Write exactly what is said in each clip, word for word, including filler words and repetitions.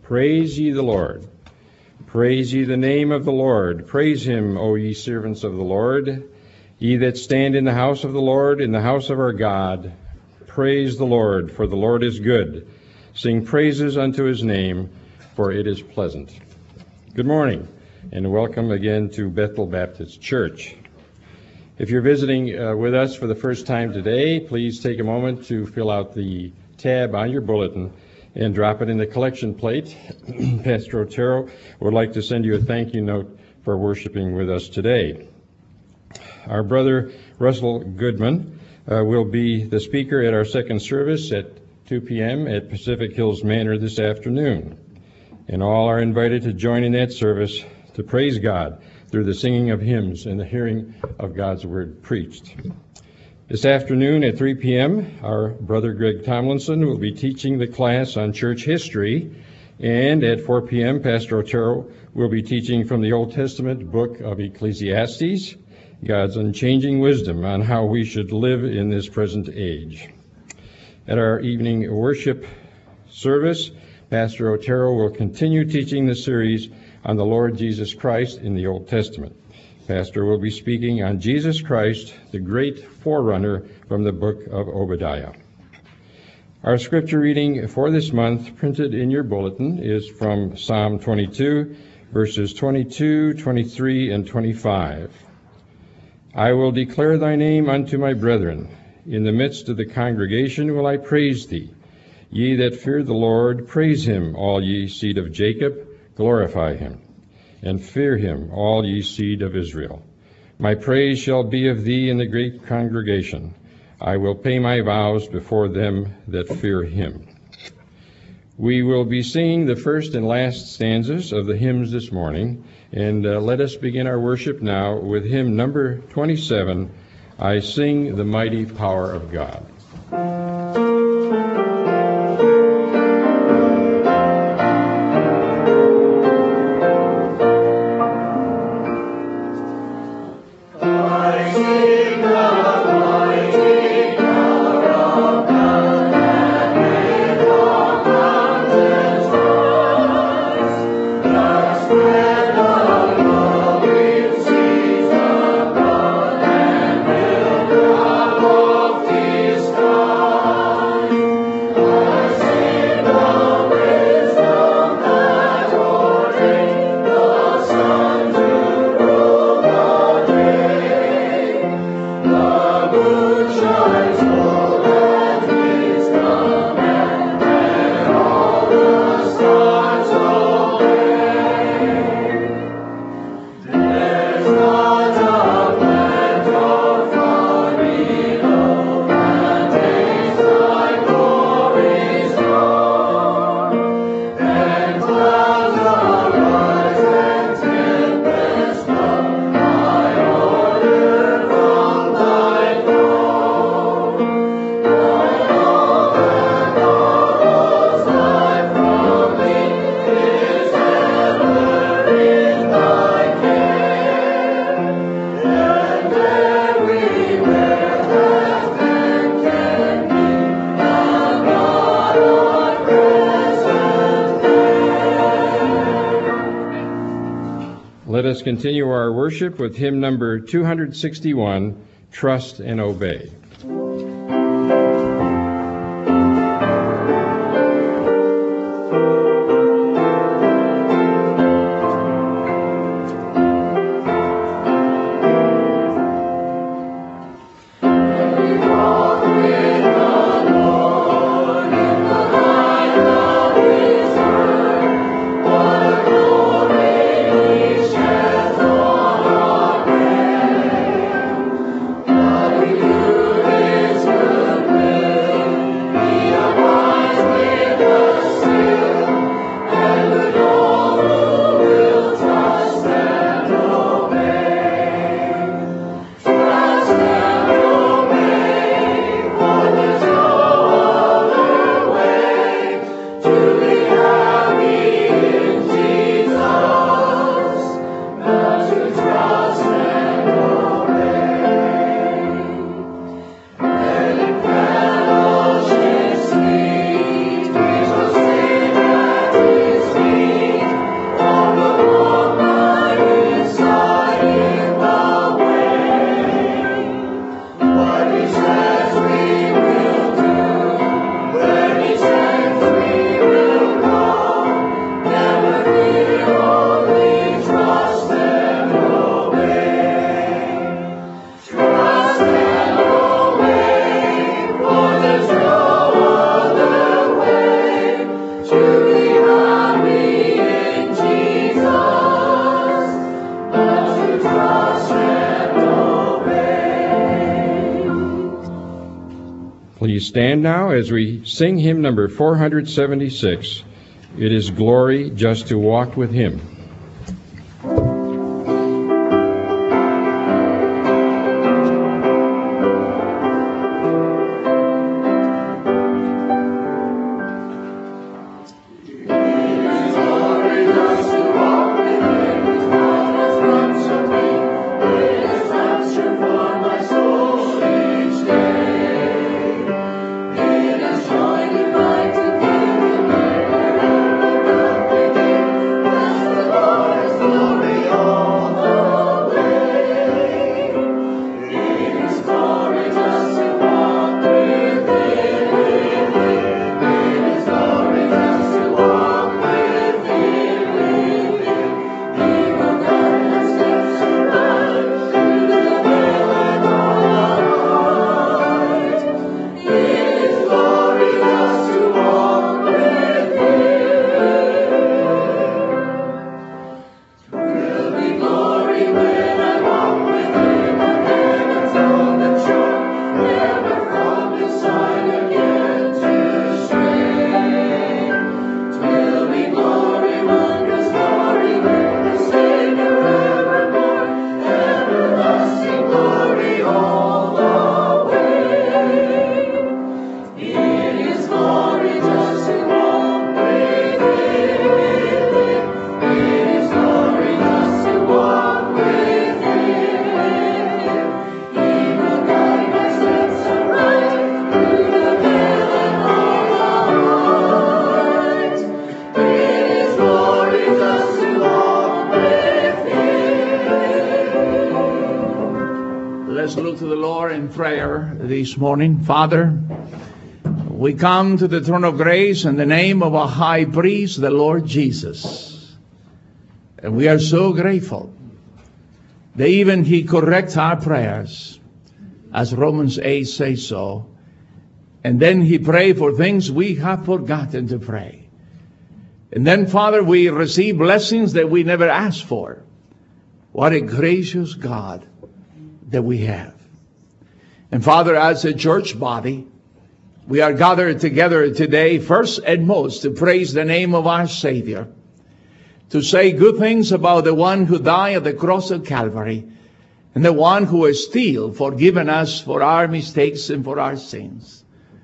Praise ye the Lord. Praise ye the name of the Lord. Praise him, O ye servants of the Lord. Ye that stand in the house of the Lord, in the house of our God. Praise the Lord, for the Lord is good. Sing praises unto his name, for it is pleasant. Good morning, and welcome again to Bethel Baptist Church. If you're visiting uh, with us for the first time today, please take a moment to fill out the tab on your bulletin and drop it in the collection plate. Pastor Otero would like to send you a thank you note for worshiping with us today. Our brother Russell Goodman uh, will be the speaker at our second service at two p.m. at Pacific Hills Manor this afternoon. And all are invited to join in that service to praise God through the singing of hymns and the hearing of God's word preached. This afternoon at three p.m., our brother Greg Tomlinson will be teaching the class on church history, and at four p.m., Pastor Otero will be teaching from the Old Testament book of Ecclesiastes, God's unchanging wisdom on how we should live in this present age. At our evening worship service, Pastor Otero will continue teaching the series on the Lord Jesus Christ in the Old Testament. Pastor will be speaking on Jesus Christ, the great forerunner from the book of Obadiah. Our scripture reading for this month, printed in your bulletin, is from Psalm twenty-two, verses twenty-two, twenty-three, and twenty-five. I will declare thy name unto my brethren. In the midst of the congregation will I praise thee. Ye that fear the Lord, praise him, all ye seed of Jacob, glorify him. And fear him, all ye seed of Israel. My praise shall be of thee in the great congregation. I will pay my vows before them that fear him. We will be singing the first and last stanzas of the hymns this morning, and uh, let us begin our worship now with hymn number twenty-seven, I Sing the Mighty Power of God. Let us continue our worship with hymn number two sixty-one, Trust and Obey. Hallelujah. stand now as we sing hymn number four hundred seventy-six. It is glory just to walk with him. This morning, Father, we come to the throne of grace in the name of our high priest, the Lord Jesus. And we are so grateful that even he corrects our prayers, as Romans eight says so. And then he prays for things we have forgotten to pray. And then, Father, we receive blessings that we never asked for. What a gracious God that we have. And Father, as a church body, we are gathered together today, first and most, to praise the name of our Savior, to say good things about the one who died at the cross of Calvary, and the one who has still forgiven us for our mistakes and for our sins.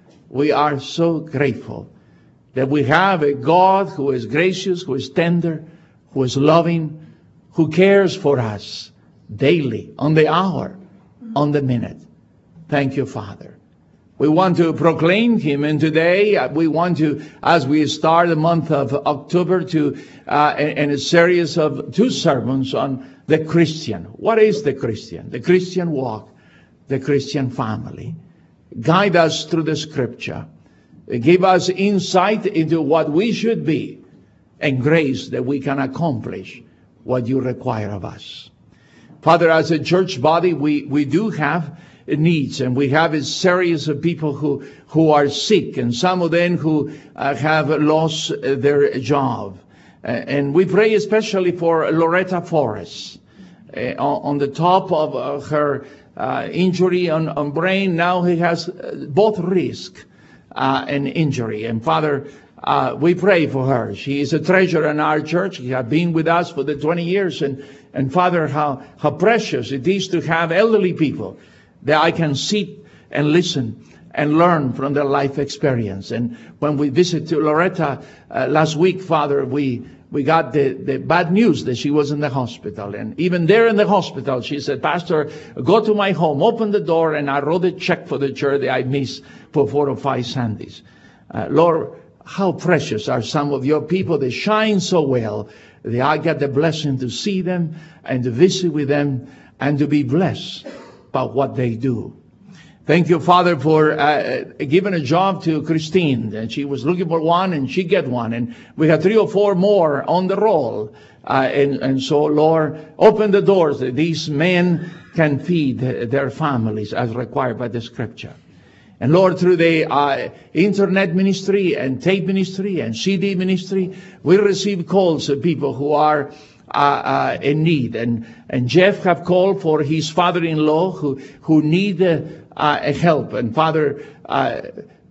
We are so grateful that we have a God who is gracious, who is tender, who is loving, who cares for us daily, on the hour, on the minute. Thank you, Father. We want to proclaim him, and today we want to, as we start the month of October, to uh, in a series of two sermons on the Christian. What is the Christian? The Christian walk, the Christian family. Guide us through the Scripture. Give us insight into what we should be, and grace that we can accomplish what you require of us. Father, as a church body, we, we do have needs, and we have a series of people who who are sick, and some of them who uh, have lost uh, their job, uh, and we pray especially for Loretta Forrest uh, on, on the top of uh, her uh, injury on, on brain. Now he has uh, both risk uh, and injury, and Father, uh, we pray for her. She is a treasure in our church. She has been with us for the twenty years, and and Father, how how precious it is to have elderly people that I can sit and listen and learn from their life experience. And when we visited Loretta uh, last week, Father, we we got the, the bad news that she was in the hospital. And even there in the hospital, she said, Pastor, go to my home, open the door, and I wrote a check for the church that I missed for four or five Sundays. Uh, Lord, how precious are some of your people that shine so well that I get the blessing to see them and to visit with them and to be blessed about what they do. Thank you, Father, for uh, giving a job to Christine. And she was looking for one, and she get one. And we have three or four more on the roll. Uh, and, and so, Lord, open the doors that these men can feed their families as required by the Scripture. And Lord, through the uh, internet ministry and tape ministry and C D ministry, we receive calls of people who are Uh, uh, in need, and and Jeff have called for his father-in-law who who need uh, uh, help, and Father, uh,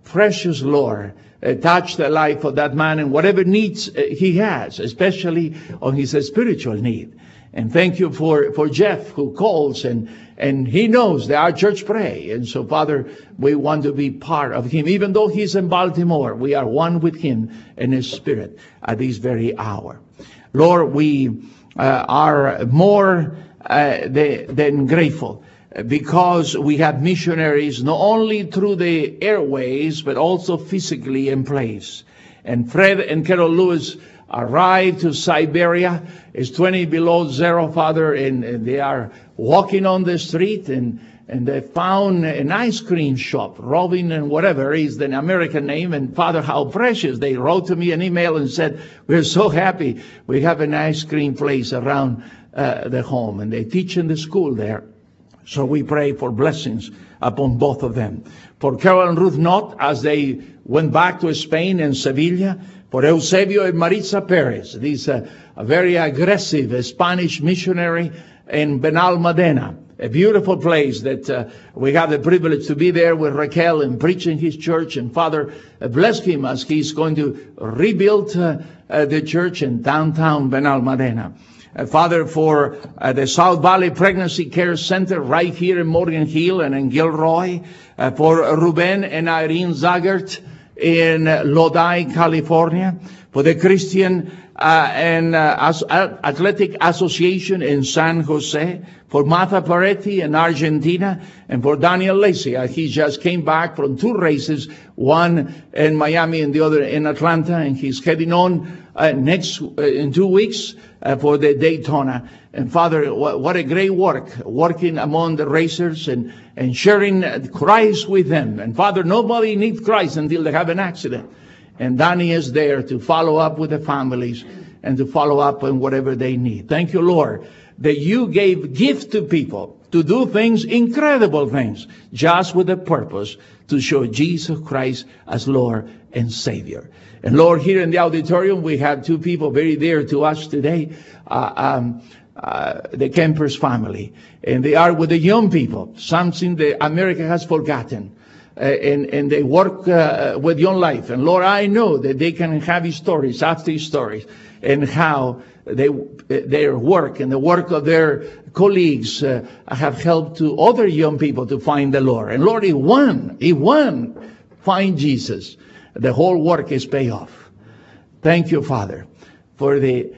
precious Lord, uh, touch the life of that man and whatever needs uh, he has, especially on his uh, spiritual need. And thank you for, for Jeff, who calls and, and he knows that our church pray. And so, Father, we want to be part of him. Even though he's in Baltimore, we are one with him in his spirit at this very hour. Lord, we uh, are more uh, the, than grateful, because we have missionaries not only through the airways, but also physically in place. And Fred and Carol Lewis arrived to Siberia. It's twenty below zero, Father, and, and they are walking on the street, and, and they found an ice cream shop, Robin and whatever is the American name. And Father, how precious. They wrote to me an email and said, we're so happy we have an ice cream place around uh, the home. And they teach in the school there. So we pray for blessings upon both of them. For Carol and Ruth Knott, as they went back to Spain and Sevilla. For Eusebio and Maritza Perez, this uh, a very aggressive uh, Spanish missionary in Benalmádena, a beautiful place that uh, we have the privilege to be there with Raquel and preaching his church. And Father, uh, bless him as he's going to rebuild uh, uh, the church in downtown Benalmádena. Uh, Father, for uh, the South Valley Pregnancy Care Center right here in Morgan Hill and in Gilroy. Uh, for Ruben and Irene Zagert in Lodi, California. For the Christian uh, and uh, As- Athletic Association in San Jose. For Martha Peretti in Argentina. And for Daniel Lacey. Uh, he just came back from two races, one in Miami and the other in Atlanta. And he's heading on uh, next uh, in two weeks uh, for the Daytona. And Father, what, what a great work, working among the racers and, and sharing Christ with them. And Father, nobody needs Christ until they have an accident. And Danny is there to follow up with the families and to follow up on whatever they need. Thank you, Lord, that you gave gift to people to do things, incredible things, just with the purpose to show Jesus Christ as Lord and Savior. And Lord, here in the auditorium, we have two people very dear to us today. Uh, um, Uh, the Kempers family, and they are with the young people, something that America has forgotten, uh, and, and they work uh, with Young Life. And Lord, I know that they can have stories after stories, and how they their work and the work of their colleagues uh, have helped to other young people to find the Lord. And Lord, if one, if one find Jesus, the whole work is paid off. Thank you, Father, for the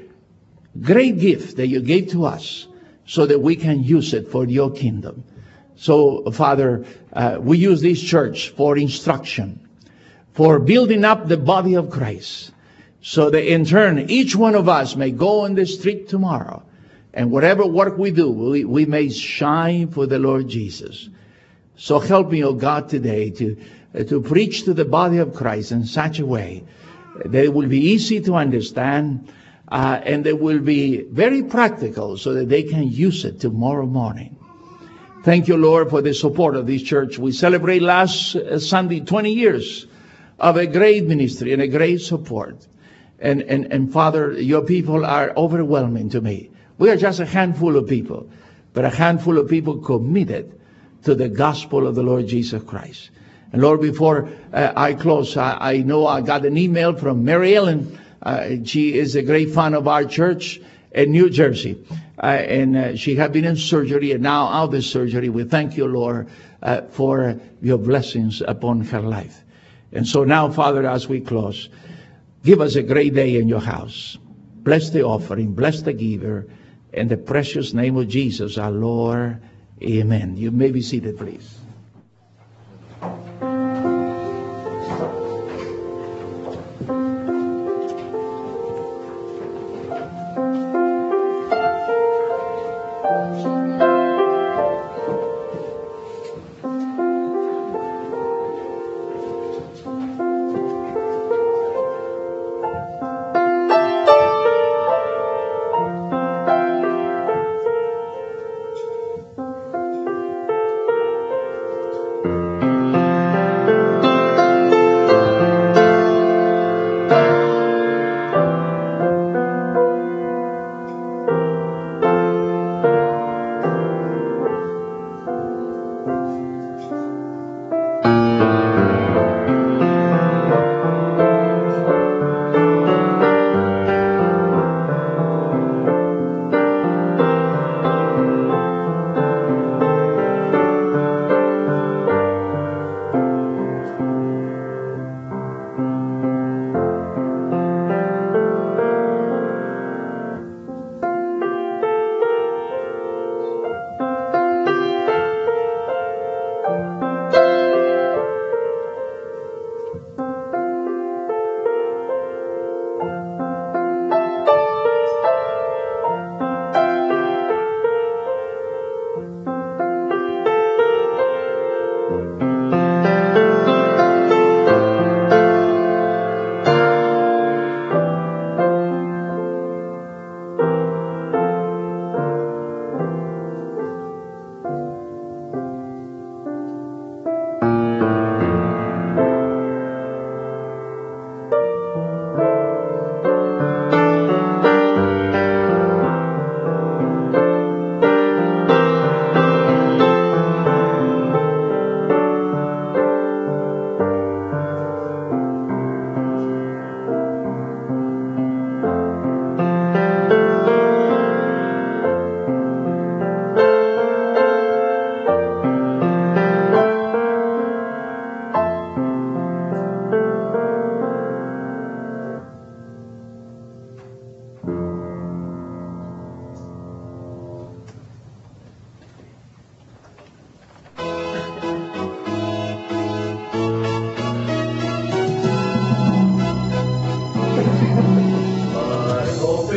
great gift that you gave to us so that we can use it for your kingdom. So, Father, uh, we use this church for instruction, for building up the body of Christ, so that in turn, each one of us may go on the street tomorrow, and whatever work we do, we, we may shine for the Lord Jesus. So help me, oh God, today to, uh, to preach to the body of Christ in such a way that it will be easy to understand, Uh, and they will be very practical so that they can use it tomorrow morning. Thank you, Lord, for the support of this church. We celebrate last uh, Sunday twenty years of a great ministry and a great support. And, and, and Father, your people are overwhelming to me. We are just a handful of people, but a handful of people committed to the gospel of the Lord Jesus Christ. And Lord, before uh, I close, I, I know I got an email from Mary Ellen. Uh, she is a great fan of our church in New Jersey. Uh, and uh, she had been in surgery, and now out of the surgery. We thank you, Lord, uh, for your blessings upon her life. And so now, Father, as we close, give us a great day in your house. Bless the offering, bless the giver, in the precious name of Jesus, our Lord. Amen. You may be seated, please.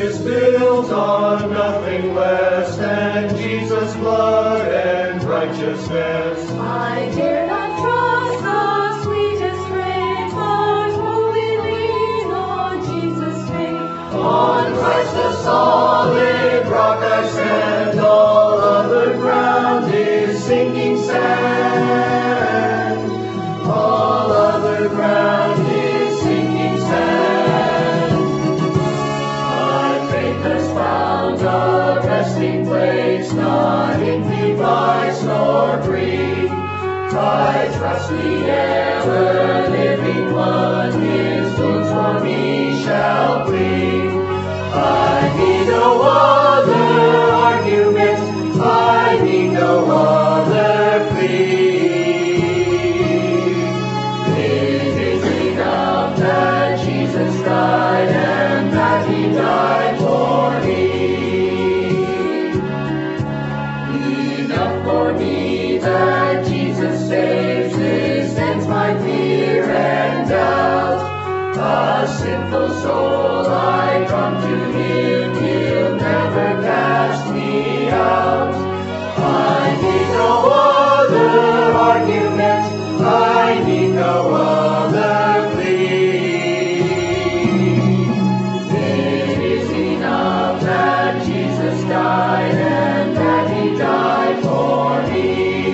is built on nothing less than Jesus' blood and righteousness. I dare not trust the sweetest frame, but wholly lean on Jesus' name. On Christ the solid rock I stand, all other ground is sinking sand. All other ground is sinking sand. My faith has found a resting place, not in device nor creed. I trust the ever-living one, his wounds for me shall bleed. I need no other argument, I need no other plea. It is enough that Jesus died and that he died for me. Enough for me that Jesus saves, this ends my fear and doubt. A sinful soul, I come to him, he'll never cast me out. I need no other argument, I need no other plea. It is enough that Jesus died and that he died for me.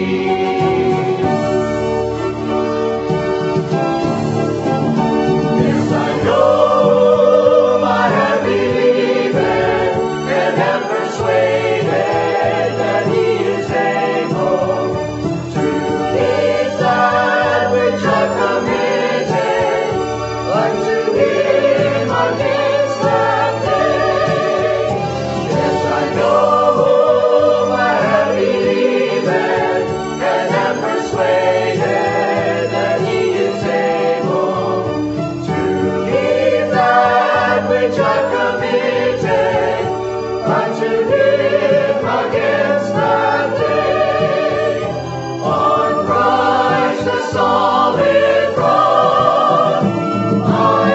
Yes, I know I have believed and am persuaded that he is able to keep that which I've committed unto him against that day. Yes, I know I have believed and am persuaded that he is able to keep that which I've committed unto him against that day. On Christ the solid rock I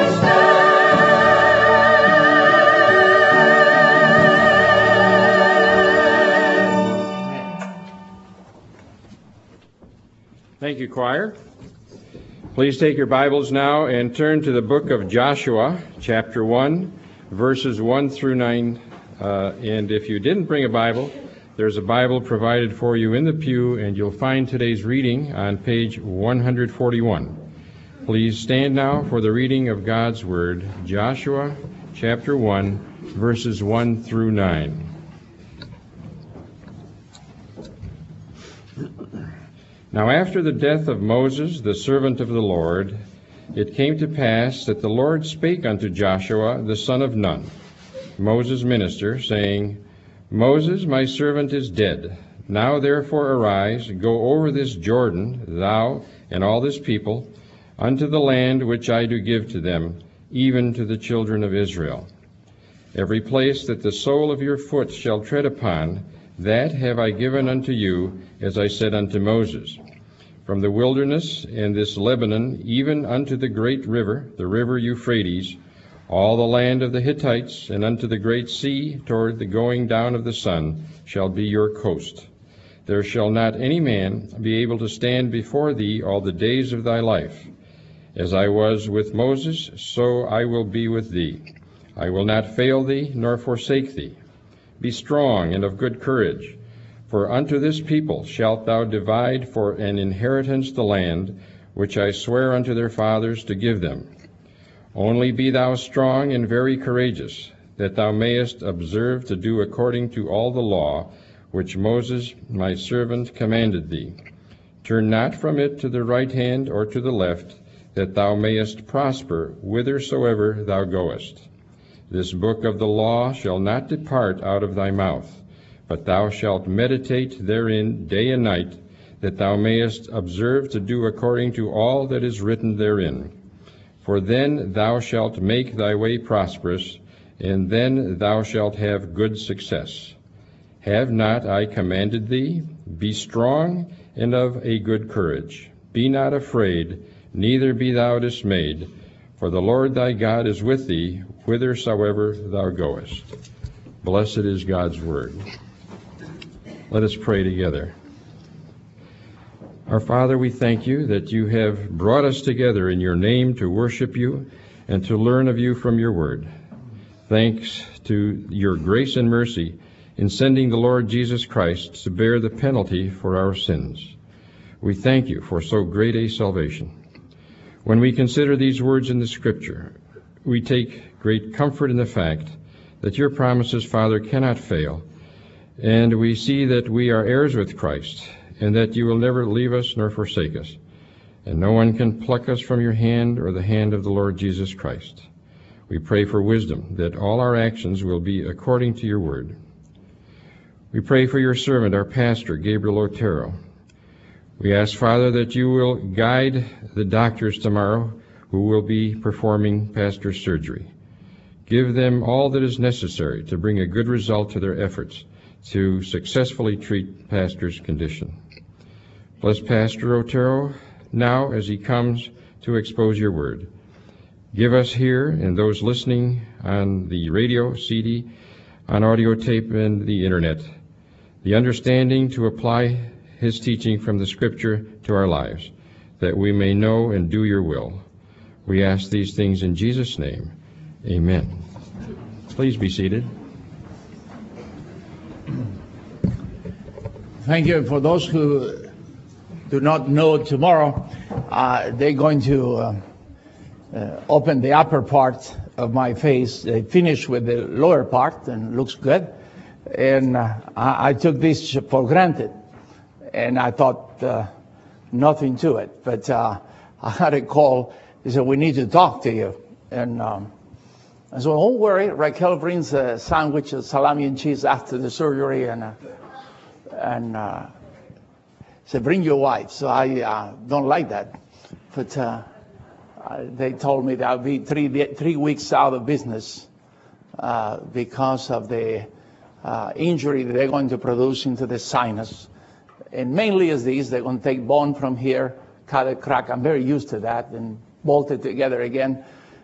stand. Thank you, choir. Please take your Bibles now and turn to the book of Joshua, chapter one, verses one through nine. Uh, and if you didn't bring a Bible, there's a Bible provided for you in the pew, and you'll find today's reading on page one forty-one. Please stand now for the reading of God's Word, Joshua, chapter one, verses one through nine. Now after the death of Moses, the servant of the Lord, it came to pass that the Lord spake unto Joshua the son of Nun, Moses' minister, saying, Moses, my servant, is dead. Now therefore arise, go over this Jordan, thou and all this people, unto the land which I do give to them, even to the children of Israel. Every place that the sole of your foot shall tread upon, that have I given unto you, as I said unto Moses. From the wilderness and this Lebanon, even unto the great river, the river Euphrates, all the land of the Hittites, and unto the great sea, toward the going down of the sun, shall be your coast. There shall not any man be able to stand before thee all the days of thy life. As I was with Moses, so I will be with thee. I will not fail thee, nor forsake thee. Be strong and of good courage, for unto this people shalt thou divide for an inheritance the land, which I swear unto their fathers to give them. Only be thou strong and very courageous, that thou mayest observe to do according to all the law which Moses my servant commanded thee. Turn not from it to the right hand or to the left, that thou mayest prosper whithersoever thou goest. This book of the law shall not depart out of thy mouth, but thou shalt meditate therein day and night, that thou mayest observe to do according to all that is written therein. For then thou shalt make thy way prosperous, and then thou shalt have good success. Have not I commanded thee? Be strong and of a good courage. Be not afraid, neither be thou dismayed, For the Lord thy God is with thee whithersoever thou goest. Blessed is God's word. Let us pray together. Our Father, we thank you that you have brought us together in your name to worship you and to learn of you from your word. Thanks to your grace and mercy in sending the Lord Jesus Christ to bear the penalty for our sins. We thank you for so great a salvation. When we consider these words in the Scripture, we take great comfort in the fact that your promises, Father, cannot fail, and we see that we are heirs with Christ, and that you will never leave us nor forsake us, and no one can pluck us from your hand or the hand of the Lord Jesus Christ. We pray for wisdom, that all our actions will be according to your word. We pray for your servant, our pastor, Gabriel Otero. We ask, Father, that you will guide the doctors tomorrow who will be performing pastor's surgery. Give them all that is necessary to bring a good result to their efforts to successfully treat pastor's condition. Bless Pastor Otero now as he comes to expose your word. Give us here and those listening on the radio, C D, on audio tape, and the internet the understanding to apply his teaching from the Scripture to our lives, that we may know and do your will. We ask these things in Jesus' name. Amen. Please be seated. Thank you. For those who do not know, tomorrow uh, they're going to uh, uh, open the upper part of my face. They finish with the lower part and looks good. And uh, I, I took this for granted. And I thought uh, nothing to it. But uh, I had a call. He said, we need to talk to you. And um, I said, don't worry. Raquel brings a sandwich of salami and cheese after the surgery. And uh, and uh, said, bring your wife. So I uh, don't like that. But uh, they told me that I'll be three, three weeks out of business uh, because of the uh, injury that they're going to produce into the sinus. And mainly is these, they're going to take bone from here, cut it, crack. I'm very used to that, and bolt it together again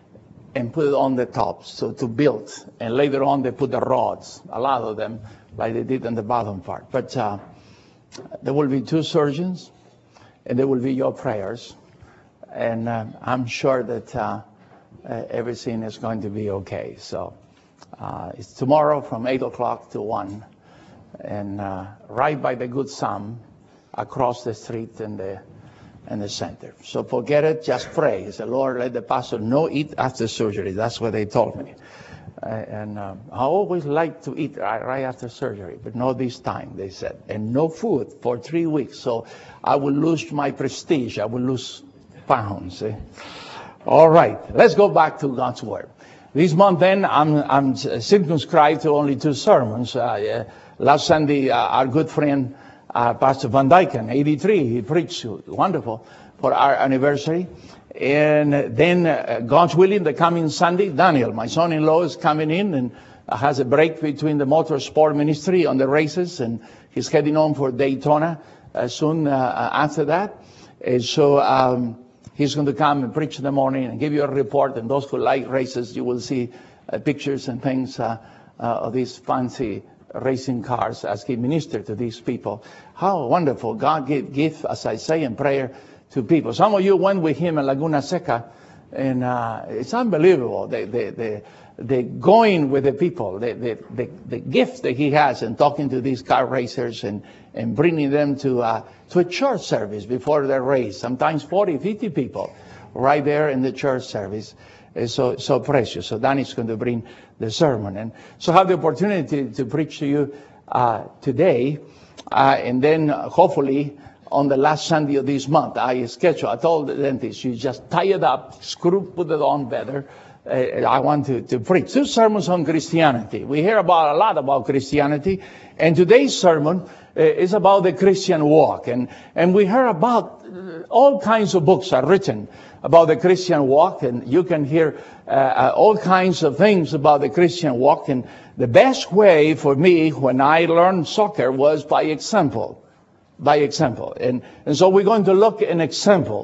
and put it on the top, so to build. And later on, they put the rods, a lot of them, like they did on the bottom part. But uh, there will be two surgeons, and there will be your prayers. And uh, I'm sure that uh, uh, everything is going to be okay. So uh, it's tomorrow from eight o'clock to one. And uh, right by the Good Sam, across the street in the in the center. So forget it, just pray. Say, Lord, let the pastor no eat after surgery. That's what they told me. Uh, and um, I always like to eat right, right after surgery, but not this time, they said. And no food for three weeks. So I will lose my prestige. I will lose pounds. Eh? All right, let's go back to God's Word. This month then, I'm, I'm circumscribed to only two sermons. Uh, last Sunday, uh, our good friend, uh, Pastor Van Dyken, eighty-three, he preached wonderful for our anniversary. And then, uh, God's willing, the coming Sunday, Daniel, my son-in-law, is coming in and has a break between the motorsport ministry on the races, and he's heading on for Daytona uh, soon uh, after that. And so um, he's going to come and preach in the morning and give you a report. And those who like races, you will see uh, pictures and things uh, uh, of these fancy racing cars as he ministered to these people. How wonderful. God gave, give, as I say in prayer, to people. Some of you went with him in Laguna Seca, and uh, it's unbelievable. The, the, the, the going with the people, the, the, the, the gift that he has in talking to these car racers and, and bringing them to, uh, to a church service before their race. Sometimes forty, fifty people right there in the church service. It's so, so precious. So Danny's going to bring the sermon. And so I have the opportunity to preach to you uh, today, uh, and then uh, hopefully on the last Sunday of this month. I schedule, I told the dentist, you just tie it up, screw, put it on better. Uh, I want to, to preach two sermons on Christianity. We hear about a lot about Christianity, and today's sermon uh, is about the Christian walk. And, and we hear about uh, all kinds of books are written about the Christian walk, and you can hear uh, uh, all kinds of things about the Christian walk. And the best way for me when I learned soccer was by example. By example. And, and so we're going to look at an example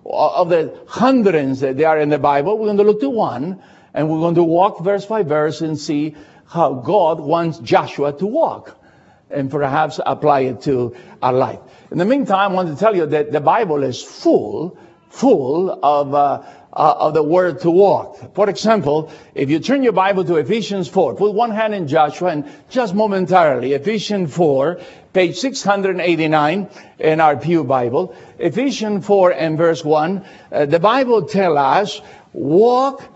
of the hundreds that there are in the Bible, we're going to look to one, and we're going to walk verse by verse and see how God wants Joshua to walk, and perhaps apply it to our life. In the meantime, I want to tell you that the Bible is full, full of uh, uh, of the word to walk. For example, if you turn your Bible to Ephesians four, put one hand in Joshua, and just momentarily, Ephesians four, page six eighty-nine in our Pew Bible. Ephesians four and verse one, uh, the Bible tells us, walk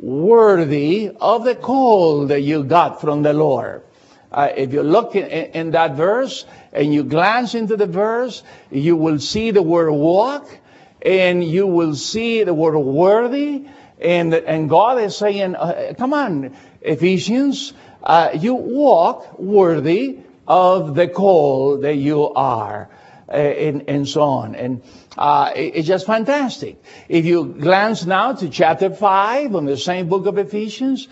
worthy of the call that you got from the Lord. Uh, if you look in, in that verse and you glance into the verse, you will see the word walk, and you will see the word worthy. And, and God is saying, uh, come on, Ephesians, uh, you walk worthy of the call that you are, uh, and, and so on. And uh, it, it's just fantastic. If you glance now to chapter five on the same book of Ephesians,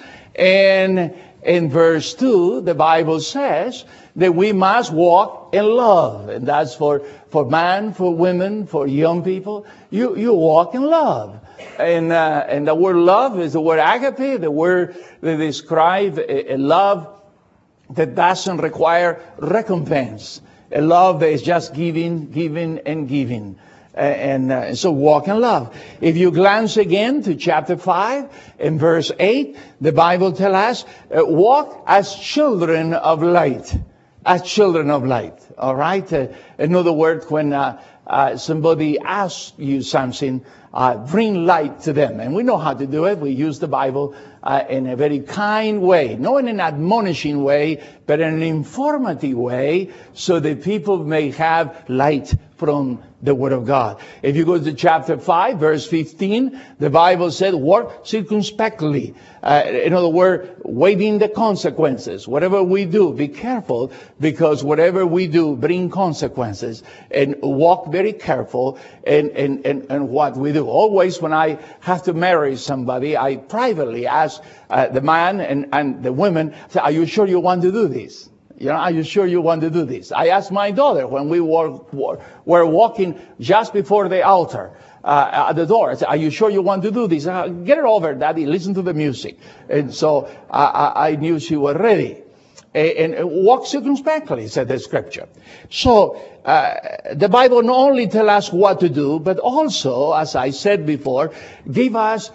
and in verse two, the Bible says that we must walk in love. And that's for, for man, for women, for young people. You, you walk in love. And, uh, and the word love is the word agape, the word that describes a, a love that doesn't require recompense. A love that is just giving, giving, and giving. Uh, and uh, so walk in love. If you glance again to chapter five and verse eight, the Bible tells us, uh, walk as children of light. As children of light. All right? Uh, in other words, when uh, uh, somebody asks you something, uh, bring light to them. And we know how to do it. We use the Bible uh, in a very kind way. Not in an admonishing way, but in an informative way, so that people may have light from the Word of God. If you go to chapter five, verse fifteen, the Bible said, work circumspectly. Uh, in other words, weighing the consequences. Whatever we do, be careful, because whatever we do bring consequences. And walk very careful in, in, in, in what we do. Always when I have to marry somebody, I privately ask uh, the man and, and the women, say, are you sure you want to do this? You know, are you sure you want to do this? I asked my daughter when we were, were walking just before the altar, uh, at the door. I said, are you sure you want to do this? Uh, Get it over, Daddy. Listen to the music. And so I, I, I knew she was ready. And, and walk circumspectly, said the scripture. So uh, the Bible not only tells us what to do, but also, as I said before, give us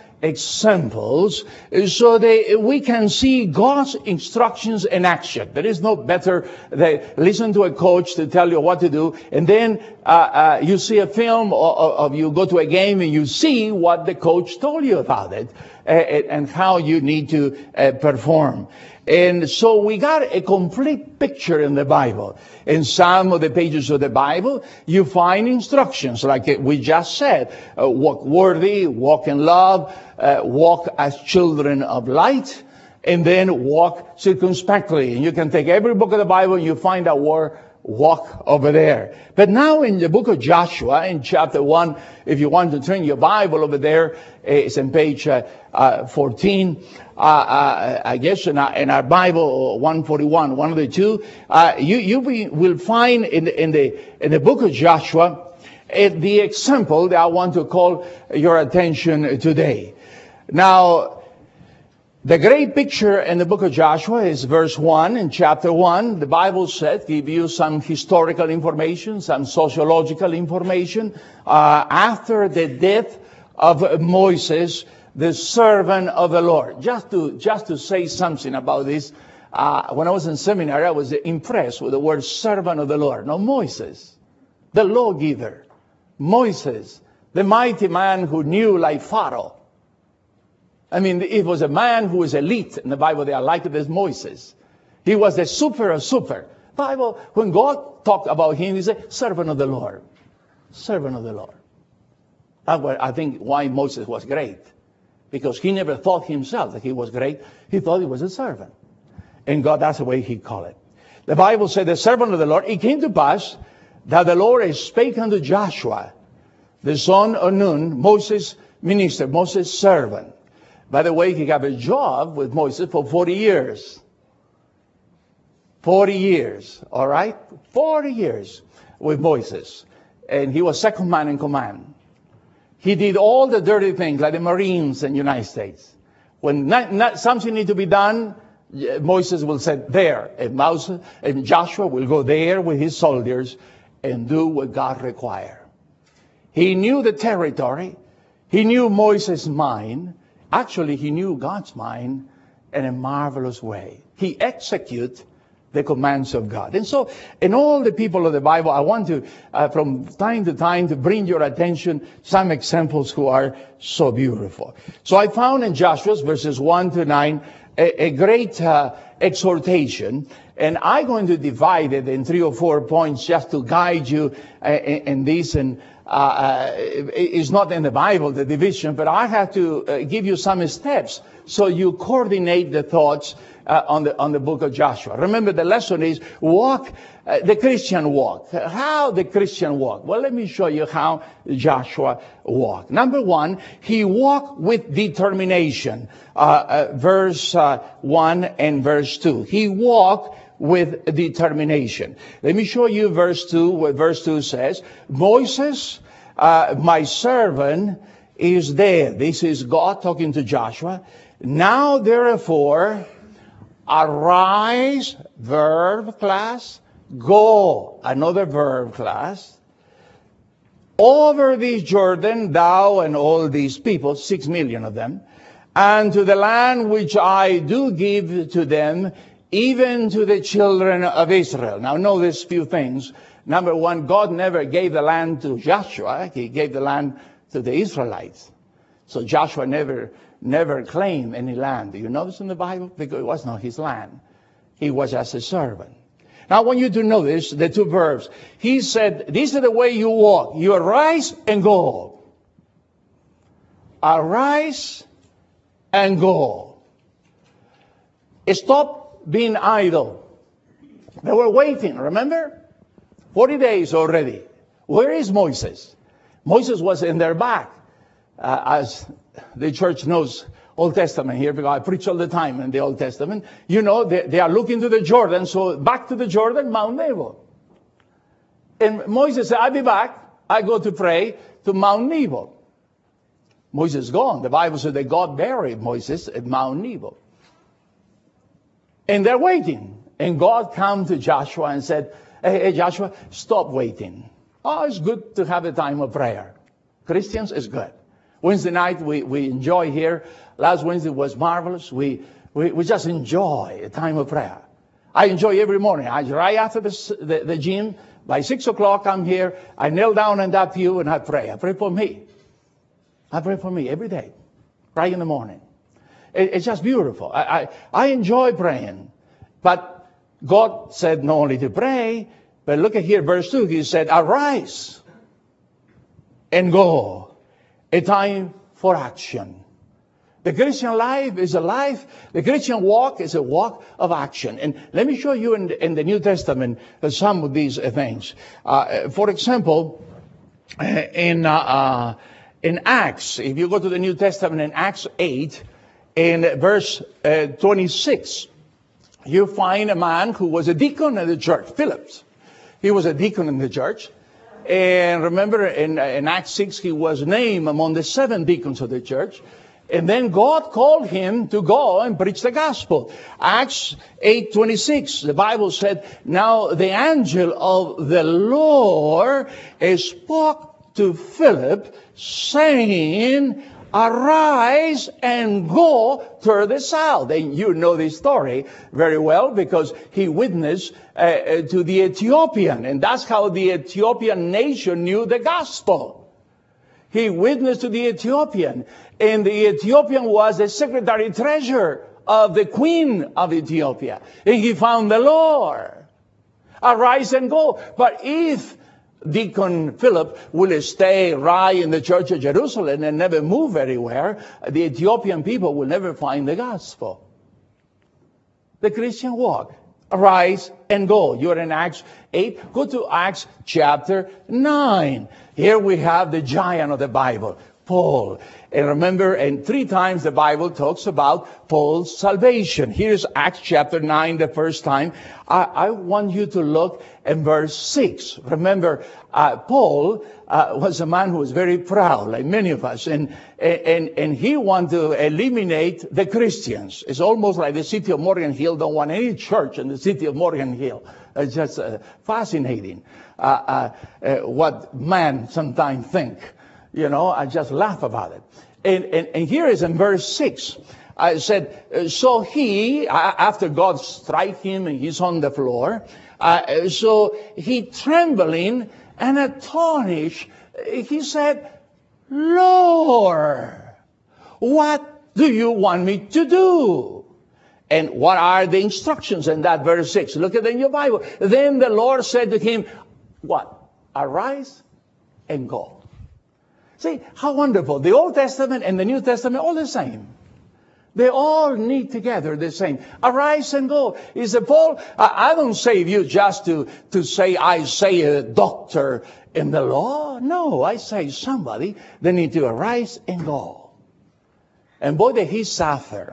examples so that we can see God's instructions in action. There is no better than listen to a coach to tell you what to do, and then uh, uh, you see a film, or, or you go to a game and you see what the coach told you about it, uh, and how you need to uh, perform. And so we got a complete picture in the Bible. In some of the pages of the Bible, you find instructions like we just said. Uh, walk worthy, walk in love, uh, walk as children of light, and then walk circumspectly. And you can take every book of the Bible and you find that word walk over there. But now in the book of Joshua, in chapter one, if you want to turn your Bible over there, it's in page uh, uh, fourteen. Uh, uh, I guess in our, in our Bible, one forty-one, one of the two, uh, you, you will find in the, in the, in the book of Joshua, uh, the example that I want to call your attention today. Now, the great picture in the book of Joshua is verse one in chapter one. The Bible said, give you some historical information, some sociological information. Uh, after the death of Moses, the servant of the Lord. Just to, just to say something about this, uh, when I was in seminary, I was impressed with the word servant of the Lord. No, Moses, the lawgiver. Moses, the mighty man who knew like Pharaoh. I mean, it was a man who was elite in the Bible. They are like it as Moses. He was the super of super. Bible, when God talked about him, he said, servant of the Lord. Servant of the Lord. That's what I think why Moses was great. Because he never thought himself that he was great. He thought he was a servant. And God, that's the way he called it. The Bible said, the servant of the Lord, it came to pass that the Lord spake unto Joshua, the son of Nun, Moses' minister, Moses' servant. By the way, he got a job with Moses for forty years. forty years, all right? forty years with Moses. And he was second man in command. He did all the dirty things, like the Marines in the United States. When not, not, something needs to be done, Moses will say there, and Moses and Joshua will go there with his soldiers and do what God required. He knew the territory. He knew Moses' mind. Actually, he knew God's mind in a marvelous way. He executed the commands of God. And so, in all the people of the Bible, I want to, uh, from time to time, to bring your attention some examples who are so beautiful. So I found in Joshua, verses one to nine, a, a great uh, exhortation. And I'm going to divide it in three or four points just to guide you uh, in, in this. And uh, uh, it's not in the Bible, the division, but I have to uh, give you some steps so you coordinate the thoughts Uh, on the on the book of Joshua. Remember, the lesson is walk, uh, the Christian walk. How the Christian walk? Well, let me show you how Joshua walked. Number one, he walked with determination. Uh, uh, verse uh, one and verse two. He walked with determination. Let me show you verse two, what verse two says. Moses, uh, my servant, is dead. This is God talking to Joshua. Now, therefore, arise, verb class, go, another verb class, over this Jordan, thou and all these people, six million of them, and to the land which I do give to them, even to the children of Israel. Now notice few things. Number one, God never gave the land to Joshua. He gave the land to the Israelites. So Joshua never never claimed any land. Do you notice in the Bible? Because it was not his land. He was as a servant. Now I want you to notice the two verbs. He said, this is the way you walk. You arise and go. Arise and go. Stop being idle. They were waiting, remember? forty days already. Where is Moses? Moses was in their back. Uh, as the church knows Old Testament here, because I preach all the time in the Old Testament. You know, they, they are looking to the Jordan, so back to the Jordan, Mount Nebo. And Moses said, I'll be back. I go to pray to Mount Nebo. Moses is gone. The Bible said that God buried Moses at Mount Nebo. And they're waiting. And God came to Joshua and said, hey, hey Joshua, stop waiting. Oh, it's good to have a time of prayer. Christians, it's good. Wednesday night we, we enjoy here. Last Wednesday was marvelous. We, we, we just enjoy a time of prayer. I enjoy every morning. I right after the, the, the gym, by six o'clock I'm here. I kneel down in that pew and I pray. I pray for me. I pray for me every day. Right in the morning. It, it's just beautiful. I, I, I enjoy praying. But God said not only to pray, but look at here, verse two. He said, arise and go. A time for action. The Christian life is a life, the Christian walk is a walk of action. And let me show you in the, in the New Testament uh, some of these uh, things. Uh, for example, uh, in, uh, uh, in Acts, if you go to the New Testament in Acts eight, in verse uh, twenty-six, you find a man who was a deacon in the church, Philip. He was a deacon in the church. And remember, in, in Acts six, he was named among the seven deacons of the church. And then God called him to go and preach the gospel. Acts eight twenty-six, the Bible said, now the angel of the Lord spoke to Philip, saying, arise and go toward the south. And you know this story very well because he witnessed uh, to the Ethiopian. And that's how the Ethiopian nation knew the gospel. He witnessed to the Ethiopian. And the Ethiopian was the secretary treasurer of the queen of Ethiopia. And he found the Lord. Arise and go. But if Deacon Philip will stay right in the church of Jerusalem and never move anywhere, the Ethiopian people will never find the gospel. The Christian walk. Arise and go. You're in Acts eight. Go to Acts chapter nine. Here we have the giant of the Bible, Paul. And remember, and three times the Bible talks about Paul's salvation. Here's Acts chapter nine, the first time. I, I want you to look in verse six. Remember, uh, Paul uh, was a man who was very proud, like many of us, and, and, and he wanted to eliminate the Christians. It's almost like the city of Morgan Hill don't want any church in the city of Morgan Hill. It's just uh, fascinating uh, uh, uh, what man sometimes think. You know, I just laugh about it. And, and, and here is in verse six. I said, uh, so he, uh, after God strike him and he's on the floor, uh, so he trembling and astonished, he said, Lord, what do you want me to do? And what are the instructions in that verse six? Look at it in your Bible. Then the Lord said to him, what? Arise and go. See, how wonderful. The Old Testament and the New Testament, all the same. They all need together the same. Arise and go. He said, Paul, I, I don't save you just to, to say I say a doctor in the law. No, I say somebody that need to arise and go. And boy, did he suffer.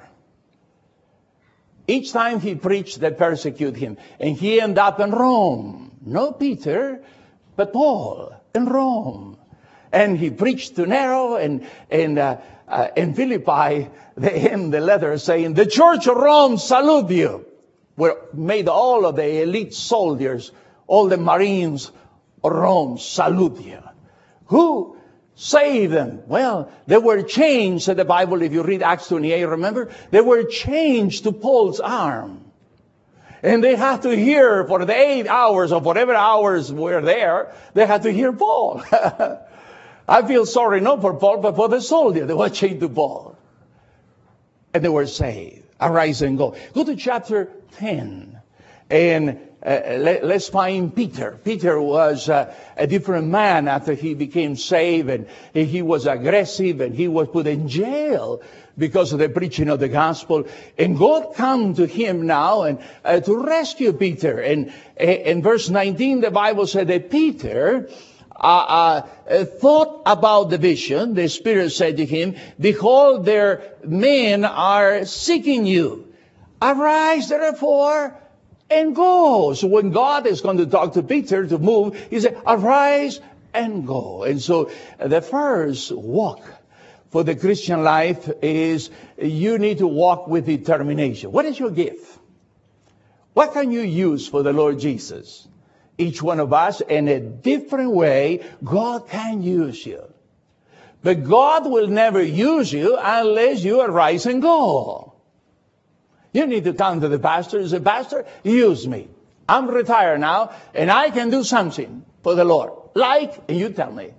Each time he preached, they persecute him. And he ended up in Rome. No Peter, but Paul in Rome. And he preached to Nero, and, and uh, uh, in Philippi, they hymn the letter saying, the church of Rome salute you. Where made all of the elite soldiers, all the Marines of Rome salute you. Who saved them? Well, they were chained, said the Bible, if you read Acts twenty-eight, remember? They were chained to Paul's arm. And they had to hear for the eight hours or whatever hours were there, they had to hear Paul. I feel sorry not for Paul, but for the soldier. They were chained to Paul. And they were saved. Arise and go. Go to chapter ten. And uh, let, let's find Peter. Peter was uh, a different man after he became saved. And he was aggressive. And he was put in jail because of the preaching of the gospel. And God come to him now and uh, to rescue Peter. And uh, in verse nineteen, the Bible said that Peter Uh, uh, thought about the vision. The Spirit said to him, behold, their men are seeking you. Arise, therefore, and go. So when God is going to talk to Peter to move, he said, arise and go. And so the first walk for the Christian life is you need to walk with determination. What is your gift? What can you use for the Lord Jesus? Each one of us, in a different way, God can use you. But God will never use you unless you arise and go. You need to come to the pastor and say, Pastor, use me. I'm retired now, and I can do something for the Lord. Like, and you tell me.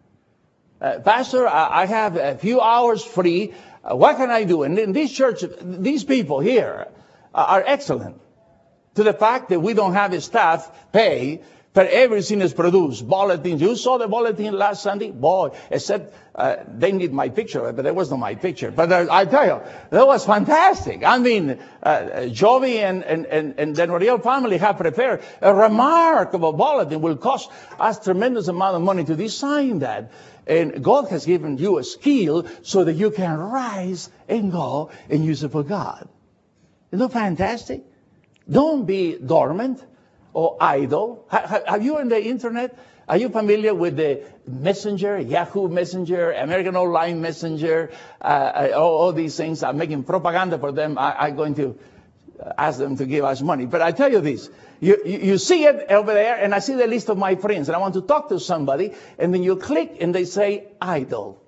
Uh, Pastor, I, I have a few hours free. Uh, what can I do? And in this church, these people here uh, are excellent. To the fact that we don't have a staff pay, but everything is produced. Bulletins. You saw the bulletin last Sunday? Boy, except uh, they need my picture, but there was not my picture. But uh, I tell you, that was fantastic. I mean, uh, Jovi and, and, and, and the Noriel family have prepared a remarkable bulletin. Will cost us tremendous amount of money to design that. And God has given you a skill so that you can rise and go and use it for God. Isn't that fantastic? Don't be dormant or idle. Have you on the internet? Are you familiar with the Messenger, Yahoo Messenger, American Online Messenger, uh, all, all these things? I'm making propaganda for them. I, I'm going to ask them to give us money. But I tell you this, you, you, you see it over there, and I see the list of my friends, and I want to talk to somebody, and then you click, and they say idle.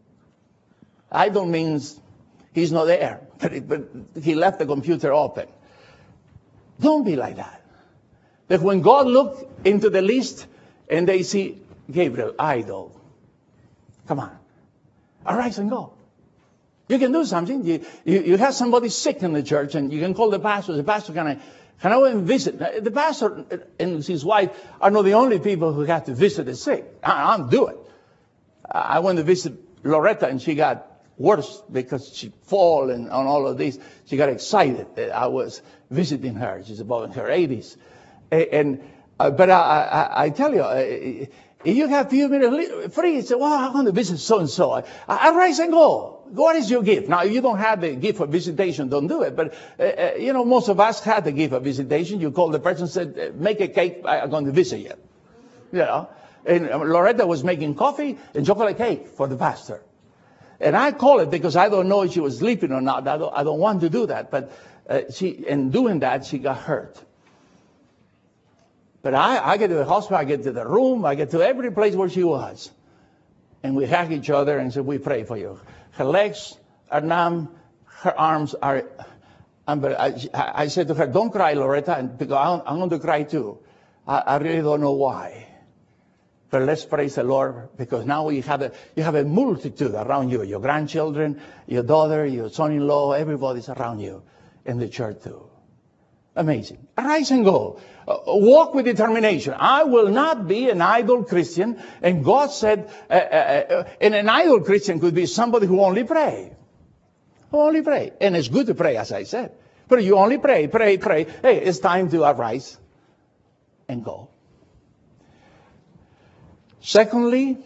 Idle means he's not there, but, it, but he left the computer open. Don't be like that. That when God looked into the list and they see Gabriel, idle. Come on. Arise and go. You can do something. You, you, you have somebody sick in the church and you can call the pastor. The pastor, can I, can I go and visit? The pastor and his wife are not the only people who have to visit the sick. I, I'll do it. I went to visit Loretta and she got worse because she fall and on all of this. She got excited that I was visiting her. She's about in her eighties. And, uh, but I, I, I tell you, uh, If you have few minutes free, say, well, I'm going to visit so-and-so. I, I rise and go. What is your gift? Now, if you don't have the gift of visitation, don't do it. But, uh, uh, you know, most of us had the gift of visitation. You call the person and said, make a cake. I'm going to visit you. You know. And Loretta was making coffee and chocolate cake for the pastor. And I call it because I don't know if she was sleeping or not. I don't, I don't want to do that. But uh, she, in doing that, she got hurt. But I, I get to the hospital, I get to the room, I get to every place where she was. And we hug each other and say, we pray for you. Her legs are numb, her arms are... I, I said to her, don't cry, Loretta, because I'm, I'm going to cry too. I, I really don't know why. But let's praise the Lord, because now you have a, you have a multitude around you. Your grandchildren, your daughter, your son-in-law, everybody's around you in the church too. Amazing. Arise and go. Uh, walk with determination. I will not be an idle Christian. And God said, uh, uh, uh, and an idle Christian could be somebody who only pray. Who only pray. And it's good to pray, as I said. But you only pray, pray, pray. Hey, it's time to arise and go. Secondly,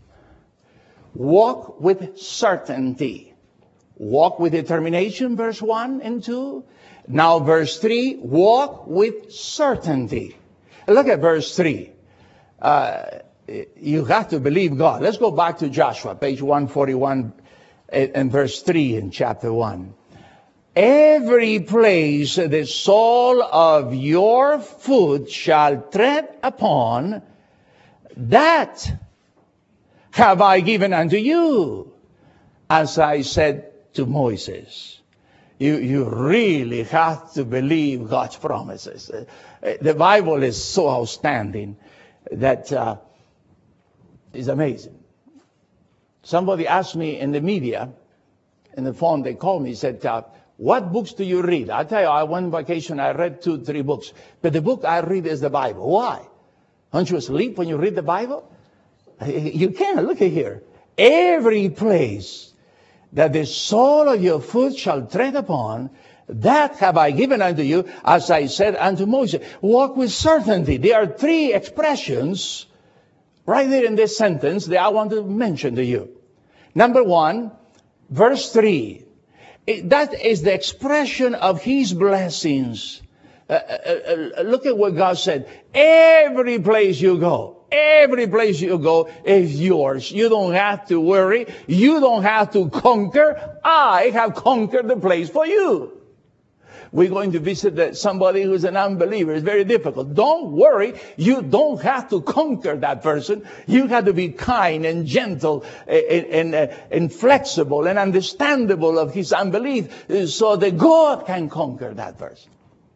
walk with certainty. Walk with determination, verse one and two. Now verse three, walk with certainty. Look at verse three. Uh, you have to believe God. Let's go back to Joshua, page one forty-one and verse three in chapter one. Every place the sole of your foot shall tread upon, that have I given unto you, as I said to Moses. You, you really have to believe God's promises. Uh, the Bible is so outstanding that uh, it's amazing. Somebody asked me in the media, in the phone, they called me, said, uh, what books do you read? I tell you, I went on vacation, I read two, three books. But the book I read is the Bible. Why? Aren't you asleep when you read the Bible? You can't. Look at here. Every place that the sole of your foot shall tread upon, that have I given unto you, as I said unto Moses. Walk with certainty. There are three expressions right there in this sentence that I want to mention to you. Number one, verse three. That is the expression of His blessings. Uh, uh, uh, look at what God said. Every place you go, every place you go is yours. You don't have to worry. You don't have to conquer. I have conquered the place for you. We're going to visit somebody who's an unbeliever. It's very difficult. Don't worry. You don't have to conquer that person. You have to be kind and gentle and, and, and flexible and understandable of his unbelief so that God can conquer that person.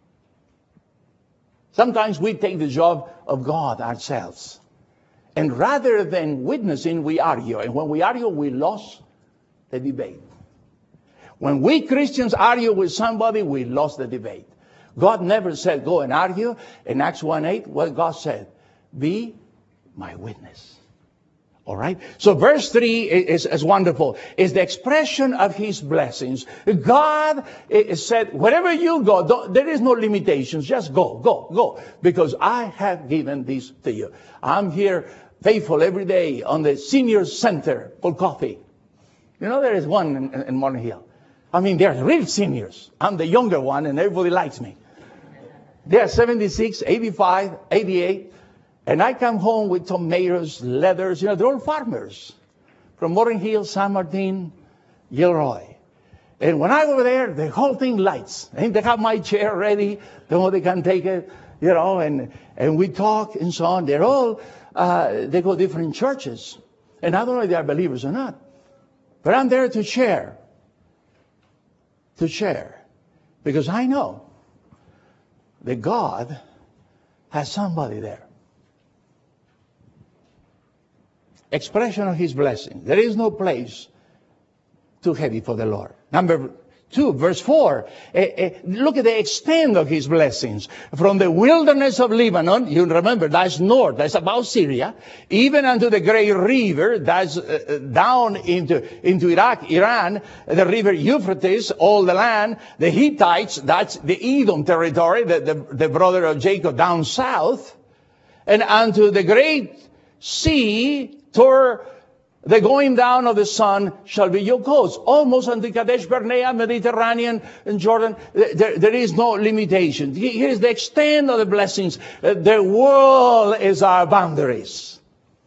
Sometimes we take the job of God ourselves. And rather than witnessing, we argue. And when we argue, we lost the debate. When we Christians argue with somebody, we lost the debate. God never said, go and argue. In Acts one eight, what God said, be my witness. All right? So verse three is, is wonderful. It's the expression of His blessings. God said, wherever you go, don't, there is no limitations. Just go, go, go. Because I have given this to you. I'm here faithful every day on the senior center for coffee. You know, there is one in, in Morning Hill. I mean, they're real seniors. I'm the younger one, and everybody likes me. They're seventy-six, eighty-five, eighty-eight. And I come home with tomatoes, leathers. You know, they're all farmers. From Morning Hill, San Martin, Gilroy. And when I go there, the whole thing lights. And they have my chair ready. They know they can take it, you know, and, and we talk and so on. They're all, uh, they go different churches. And I don't know if they are believers or not. But I'm there to share. To share. Because I know that God has somebody there. Expression of His blessing. There is no place too heavy for the Lord. Number two, verse four. Uh, uh, look at the extent of His blessings. From the wilderness of Lebanon, you remember, that's north, that's about Syria, even unto the great river, that's uh, down into, into Iraq, Iran, the river Euphrates, all the land, the Hittites, that's the Edom territory, the, the, the brother of Jacob down south, and unto the great sea toward the going down of the sun shall be your coast. Almost unto Kadesh Barnea, Mediterranean, and Jordan, there, there is no limitation. Here's the extent of the blessings. The world is our boundaries.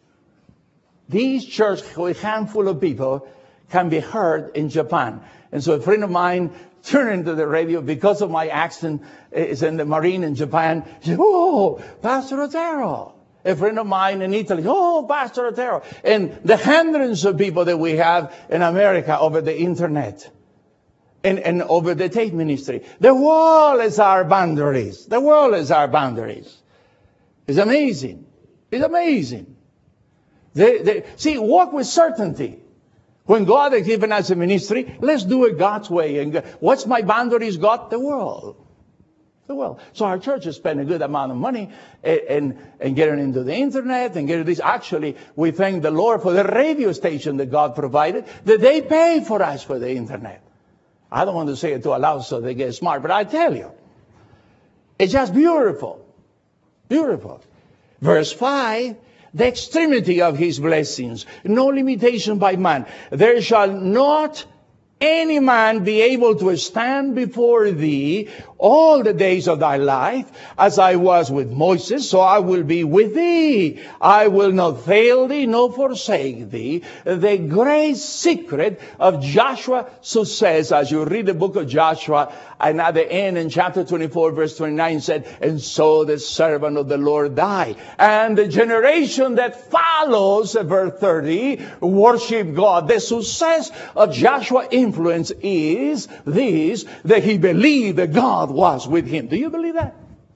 These church with a handful of people can be heard in Japan. And so a friend of mine turned into the radio because of my accent is in the Marine in Japan. He said, oh, Pastor Otero. A friend of mine in Italy, oh, Pastor Otero. And the hundreds of people that we have in America over the internet and, and over the tape ministry. The world is our boundaries. The world is our boundaries. It's amazing. It's amazing. They, they, see, walk with certainty. When God has given us a ministry, let's do it God's way. And what's my boundaries, God? The world. The world. So our church has spent a good amount of money and, and, and getting into the internet and getting this. Actually, we thank the Lord for the radio station that God provided, that they pay for us for the internet. I don't want to say it too loud so they get smart, but I tell you, it's just beautiful. Beautiful. Verse five, the extremity of his blessings, no limitation by man. There shall not any man be able to stand before thee all the days of thy life, as I was with Moses, so I will be with thee. I will not fail thee, nor forsake thee. The great secret of Joshua's success, as you read the book of Joshua, and at the end in chapter twenty-four, verse twenty-nine said, and so the servant of the Lord died. And the generation that follows, verse thirty, worship God. The success of Joshua's influence is this, that he believed that God was with him. Do you believe that?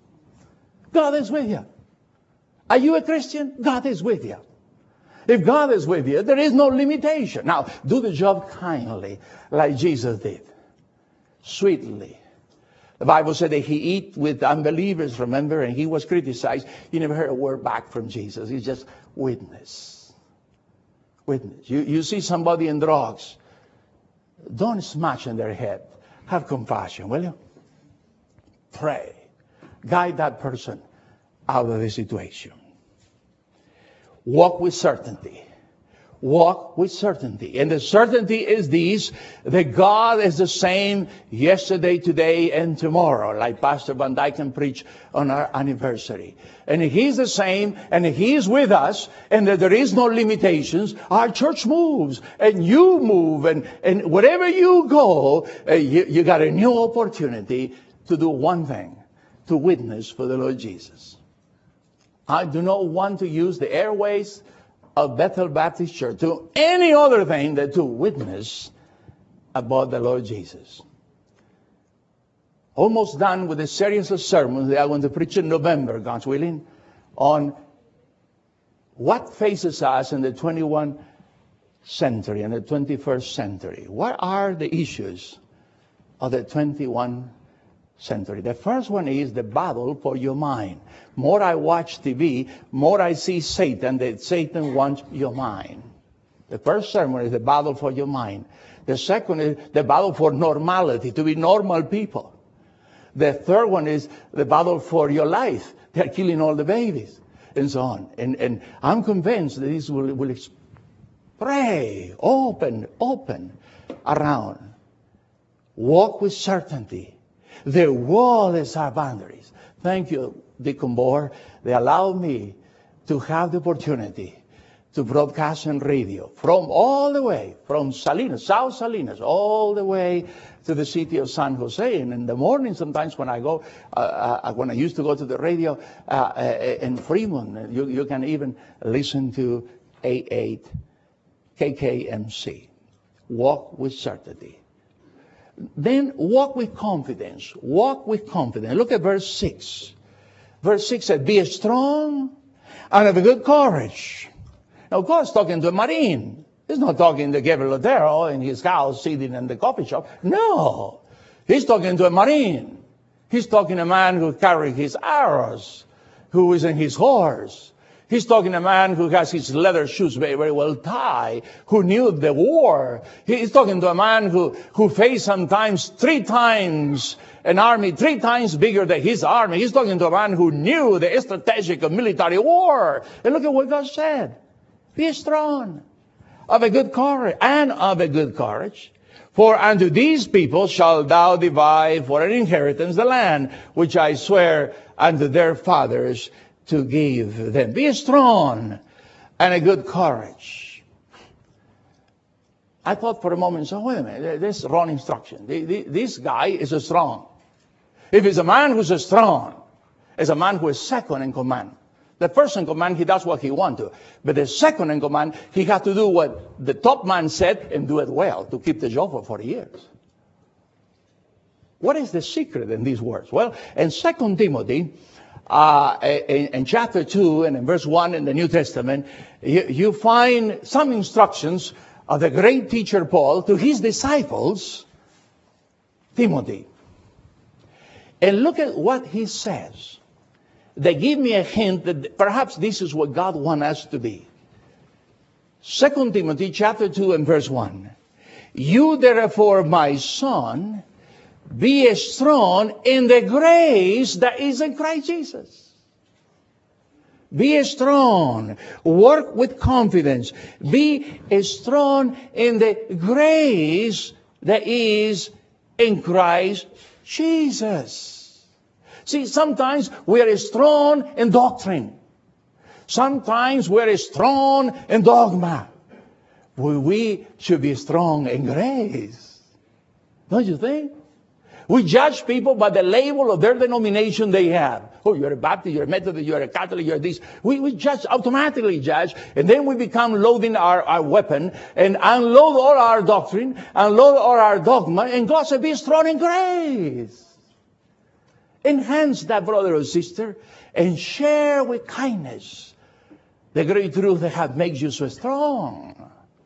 God is with you. Are you a Christian? God is with you. If God is with you, there is no limitation. Now, do the job kindly, like Jesus did. Sweetly. The Bible said that he eat with unbelievers, remember, and he was criticized. You never heard a word back from Jesus. He's just witness. Witness. You, you see somebody in drugs. Don't smash in their head. Have compassion, will you? Pray. Guide that person out of the situation. Walk with certainty. Walk with certainty. And the certainty is this, that God is the same yesterday, today, and tomorrow, like Pastor Van Dyken preached on our anniversary. And He's the same, and He is with us, and that there is no limitations. Our church moves, and you move, and, and wherever you go, uh, you, you got a new opportunity to do one thing, to witness for the Lord Jesus. I do not want to use the airways of Bethel Baptist Church to any other thing than to witness about the Lord Jesus. Almost done with a series of sermons that I'm going to preach in November, God's willing, on what faces us in the twenty-first century and the twenty-first century. What are the issues of the twenty-first century? The first one is the battle for your mind. More I watch T V, more I see Satan, that Satan wants your mind. The first sermon is the battle for your mind. The second is the battle for normality, to be normal people. The third one is the battle for your life. They're killing all the babies, and so on. And, and I'm convinced that this will, will pray, open, open around. Walk with certainty. The world is our boundaries. Thank you, Deacon Bohr. They allowed me to have the opportunity to broadcast on radio from all the way, from Salinas, South Salinas, all the way to the city of San Jose. And in the morning, sometimes when I go, uh, uh, when I used to go to the radio uh, uh, in Fremont, you, you can even listen to A eight K K M C. Walk with certainty. Then walk with confidence. Walk with confidence. Look at verse six. Verse six said, be strong and of a good courage. Now, God's talking to a Marine. He's not talking to Gabriel Otero in his house sitting in the coffee shop. No. He's talking to a Marine. He's talking to a man who carries his arrows, who is in his horse. He's talking to a man who has his leather shoes very, very well tied, who knew the war. He's talking to a man who, who faced sometimes three times an army, three times bigger than his army. He's talking to a man who knew the strategic of military war. And look at what God said. Be strong, of a good courage, and of a good courage. For unto these people shalt thou divide for an inheritance the land, which I swear unto their fathers to give them. Be strong and a good courage. I thought for a moment, so wait a minute, this is wrong instruction. This guy is strong. If it's a man who's strong, it's a man who is second in command. The first in command, he does what he wants to. But the second in command, he has to do what the top man said and do it well to keep the job for forty years. What is the secret in these words? Well, in Second Timothy, uh, in, in chapter two and in verse one in the New Testament, you, you find some instructions of the great teacher Paul to his disciples, Timothy. And look at what he says. They give me a hint that perhaps this is what God wants us to be. Second Timothy chapter two and verse one. You therefore, my son, be strong in the grace that is in Christ Jesus. Be strong. Work with confidence. Be strong in the grace that is in Christ Jesus. See, sometimes we are strong in doctrine. Sometimes we are strong in dogma. Well, we should be strong in grace. Don't you think? We judge people by the label of their denomination they have. Oh, you're a Baptist, you're a Methodist, you're a Catholic, you're this. We, we judge, automatically judge, and then we become loading our, our weapon and unload all our doctrine, unload all our dogma, and God said, be strong in grace. Enhance that brother or sister and share with kindness the great truth that has made you so strong.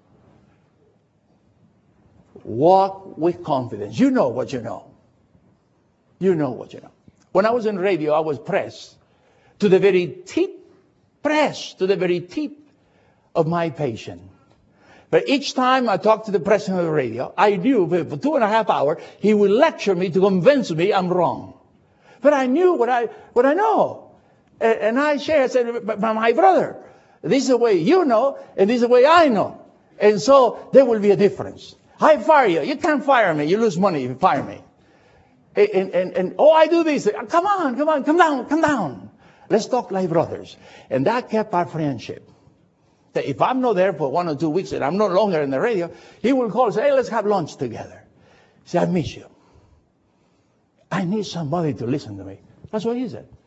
Walk with confidence. You know what you know. You know what you know. When I was in radio, I was pressed to the very tip, pressed to the very tip of my patient. But each time I talked to the president of the radio, I knew for two and a half hours, he would lecture me to convince me I'm wrong. But I knew what I what I know. And, and I shared, I said, but my brother, this is the way you know, and this is the way I know. And so there will be a difference. I fire you. You can't fire me. You lose money if you fire me. And, and, and, and oh, I do this. Come on, come on, come down, come down. Let's talk like brothers. And that kept our friendship. That if I'm not there for one or two weeks and I'm no longer in the radio, he will call and say, hey, let's have lunch together. Say, I miss you. I need somebody to listen to me. That's what he said.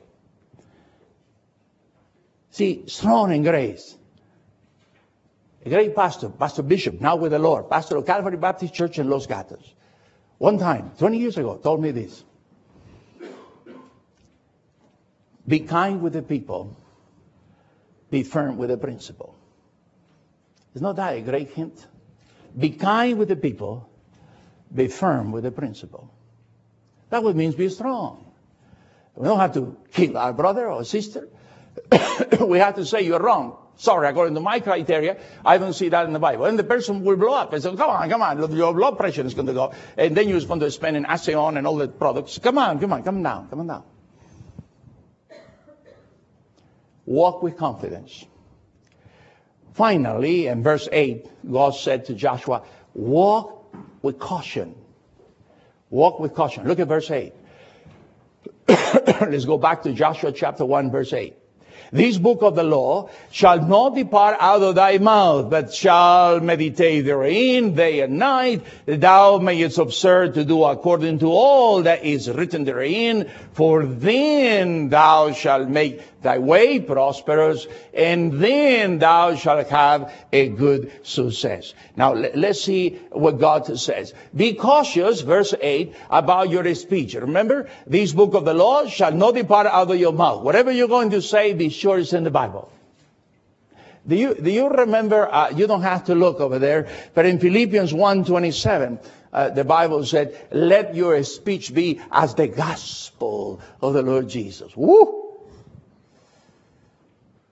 See, strong in grace. A great pastor, Pastor Bishop, now with the Lord, pastor of Calvary Baptist Church in Los Gatos, one time, twenty years ago, told me this. Be kind with the people. Be firm with the principle. Is not that a great hint? Be kind with the people. Be firm with the principle. That would mean be strong. We don't have to kill our brother or sister. We have to say you're wrong. Sorry, according to my criteria, I don't see that in the Bible. And the person will blow up and say, come on, come on, your blood pressure is going to go. And then you're going to spend an Aseon and all the products. Come on, come on, come down, come on down. Walk with confidence. Finally, in verse eight, God said to Joshua, walk with caution. Walk with caution. Look at verse eight. Let's go back to Joshua chapter one, verse eight. This book of the law shall not depart out of thy mouth, but shall meditate therein day and night, that thou mayest observe to do according to all that is written therein. For then thou shalt make thy way prosperous, and then thou shalt have a good success. Now let's see what God says. Be cautious, verse eight, about your speech. Remember, this book of the law shall not depart out of your mouth. Whatever you're going to say, be sure it's in the Bible. Do you, do you remember, uh, you don't have to look over there, but in Philippians one twenty-seven, uh, the Bible said, let your speech be as the gospel of the Lord Jesus. Woo!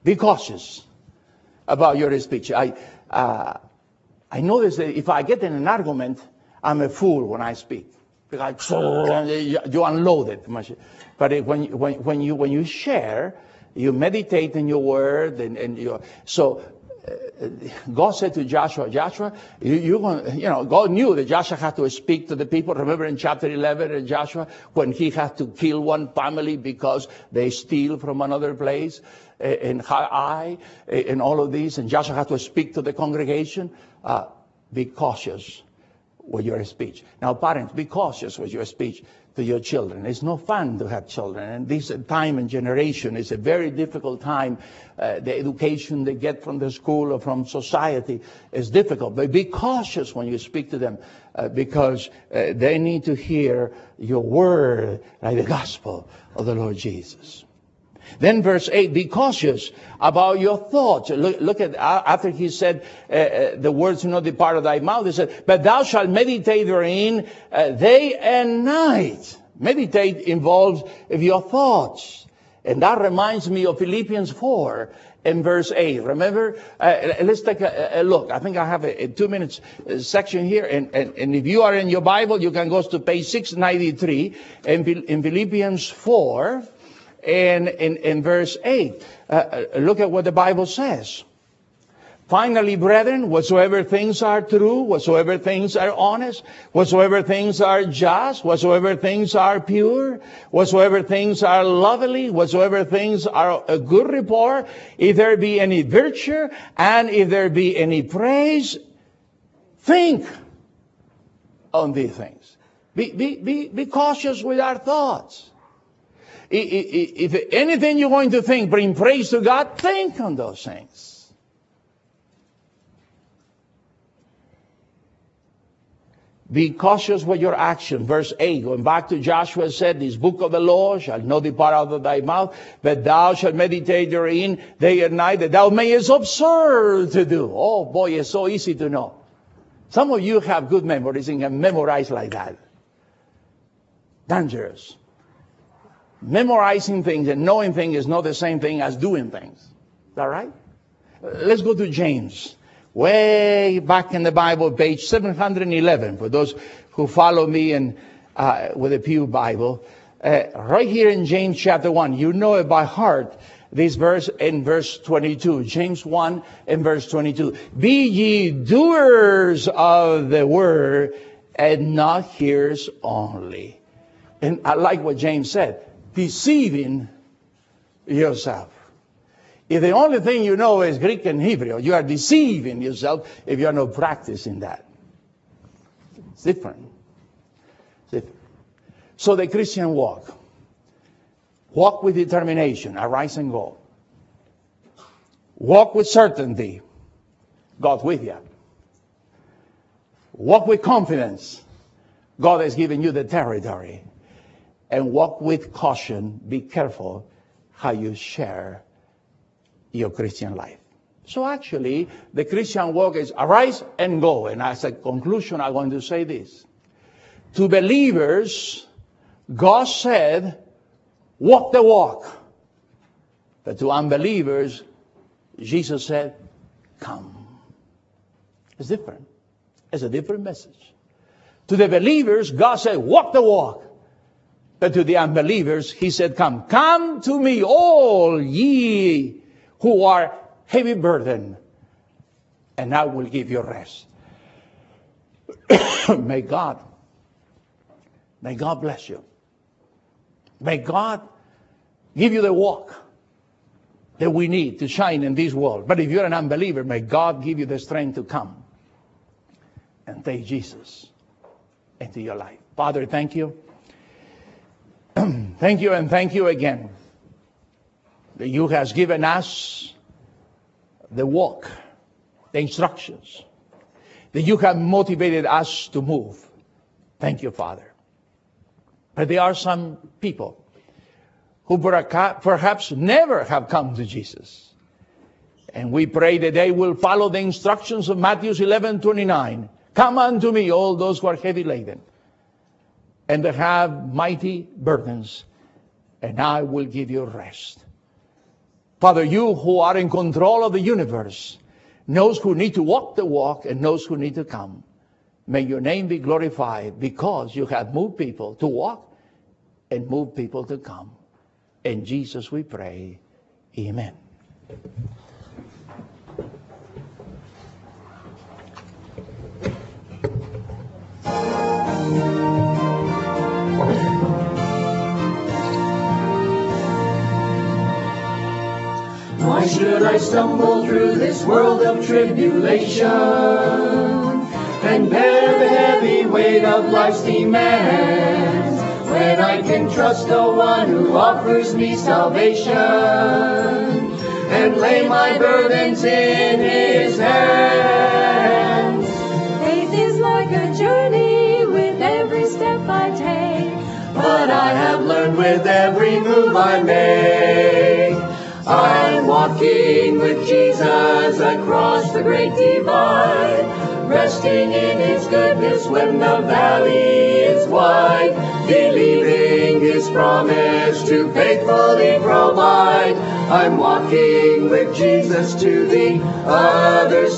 Be cautious about your speech. I, uh, I notice that if I get in an argument, I'm a fool when I speak. Because you unload it. But when, when, when, you, when you share, you meditate in your word. And, and you, so uh, God said to Joshua, Joshua, you, you're going, you know, God knew that Joshua had to speak to the people. Remember in chapter eleven in Joshua, when he had to kill one family because they steal from another place, in Ai, in all of these, and Joshua had to speak to the congregation. Uh, be cautious with your speech. Now, parents, be cautious with your speech to your children. It's no fun to have children. And this time and generation is a very difficult time. Uh, the education they get from the school or from society is difficult. But be cautious when you speak to them uh, because uh, they need to hear your word, like the gospel of the Lord Jesus. Then verse eight, be cautious about your thoughts. Look, look at, after he said, uh, uh, the words do not depart of thy mouth, he said, but thou shalt meditate therein uh, day and night. Meditate involves your thoughts. And that reminds me of Philippians four in verse eight. Remember, uh, let's take a, a look. I think I have a, a two minutes section here. And, and, and if you are in your Bible, you can go to page six ninety-three in, in Philippians four. And in, in verse eight, uh, look at what the Bible says. Finally, brethren, whatsoever things are true, whatsoever things are honest, whatsoever things are just, whatsoever things are pure, whatsoever things are lovely, whatsoever things are a good report, if there be any virtue, and if there be any praise, think on these things. Be, be, be, be cautious with our thoughts. If anything you're going to think, bring praise to God, think on those things. Be cautious with your action. Verse eight, going back to Joshua said, this book of the law shall not depart out of thy mouth, but thou shalt meditate therein day and night, that thou mayest observe to do. Oh boy, it's so easy to know. Some of you have good memories and can memorize like that. Dangerous. Memorizing things and knowing things is not the same thing as doing things. Is that right? Let's go to James. Way back in the Bible, page seven eleven, for those who follow me in, uh, with the Pew Bible. Uh, right here in James chapter one, you know it by heart, this verse in verse twenty-two. James one and verse twenty-two. Be ye doers of the word and not hearers only. And I like what James said. Deceiving yourself. If the only thing you know is Greek and Hebrew, you are deceiving yourself if you are not practicing that. It's different. It's different. So the Christian walk. Walk with determination, arise and go. Walk with certainty. God with you. Walk with confidence. God has given you the territory. And walk with caution. Be careful how you share your Christian life. So actually, the Christian walk is arise and go. And as a conclusion, I'm going to say this. To believers, God said, walk the walk. But to unbelievers, Jesus said, come. It's different. It's a different message. To the believers, God said, walk the walk. But to the unbelievers, he said, come. Come to me, all ye who are heavy burdened, and I will give you rest. May God, may God bless you. May God give you the walk that we need to shine in this world. But if you're an unbeliever, may God give you the strength to come and take Jesus into your life. Father, thank you. Thank you and thank you again that you has given us the walk, the instructions, that you have motivated us to move. Thank you, Father. But there are some people who perhaps never have come to Jesus. And we pray that they will follow the instructions of Matthew eleven twenty-nine. Come unto me, all those who are heavy laden, and that have mighty burdens, and I will give you rest. Father, you who are in control of the universe, knows who need to walk the walk and knows who need to come. May your name be glorified because you have moved people to walk and moved people to come. In Jesus we pray. Amen. Why should I stumble through this world of tribulation and bear the heavy weight of life's demands when I can trust the one who offers me salvation and lay my burdens in his hands? Faith is like a journey with every step I take. But I have learned with every move I make, I'm walking with Jesus across the great divide, resting in his goodness when the valley is wide, believing his promise to faithfully provide. I'm walking with Jesus to the other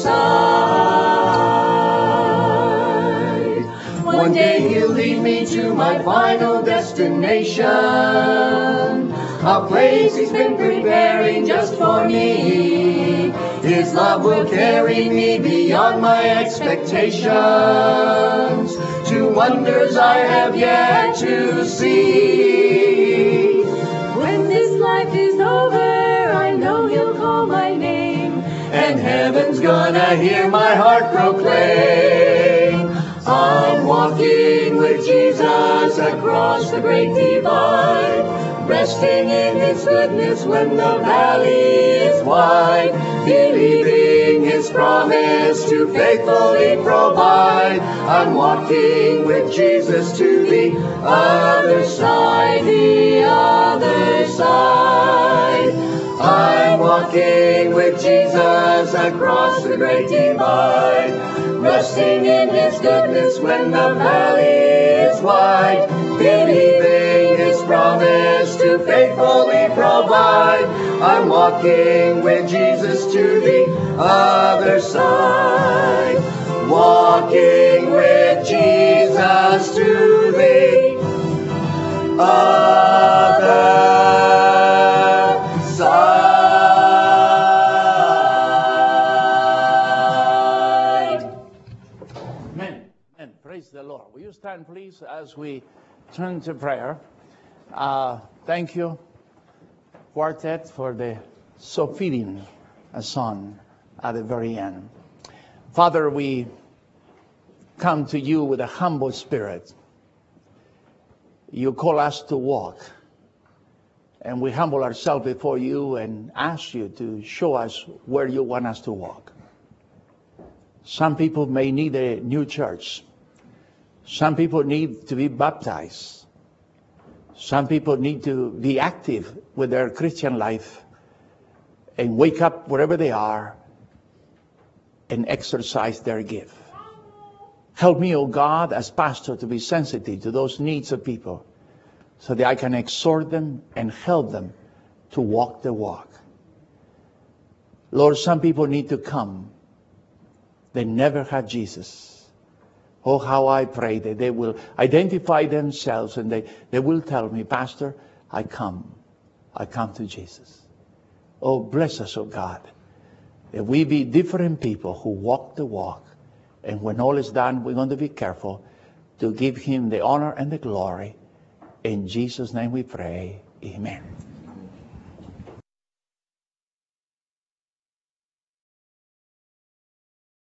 side. One day he'll lead me to my final destination, a place he's been preparing just for me. His love will carry me beyond my expectations, to wonders I have yet to see. When this life is over, I know he'll call my name, And heaven's gonna hear my heart proclaim, I'm walking with Jesus across the great divide, resting in his goodness when the valley is wide, believing his promise to faithfully provide. I'm walking with Jesus to the other side, the other side. I'm walking with Jesus across the great divide, resting in his goodness when the valley is wide, believing his promise to faithfully provide. I'm walking with Jesus to the other side, walking with Jesus to the other side. Amen. Amen. Praise the Lord. Will you stand, please, as we turn to prayer? Uh, thank you, quartet, for the so fitting a song at the very end. Father, we come to you with a humble spirit. You call us to walk, and we humble ourselves before you and ask you to show us where you want us to walk. Some people may need a new church. Some people need to be baptized. Some people need to be active with their Christian life and wake up wherever they are and exercise their gift. Help me, O God, as pastor, to be sensitive to those needs of people so that I can exhort them and help them to walk the walk. Lord, some people need to come. They never had Jesus. Oh, how I pray that they will identify themselves and they, they will tell me, Pastor, I come. I come to Jesus. Oh, bless us, oh God, that we be different people who walk the walk. And when all is done, we're going to be careful to give him the honor and the glory. In Jesus' name we pray. Amen.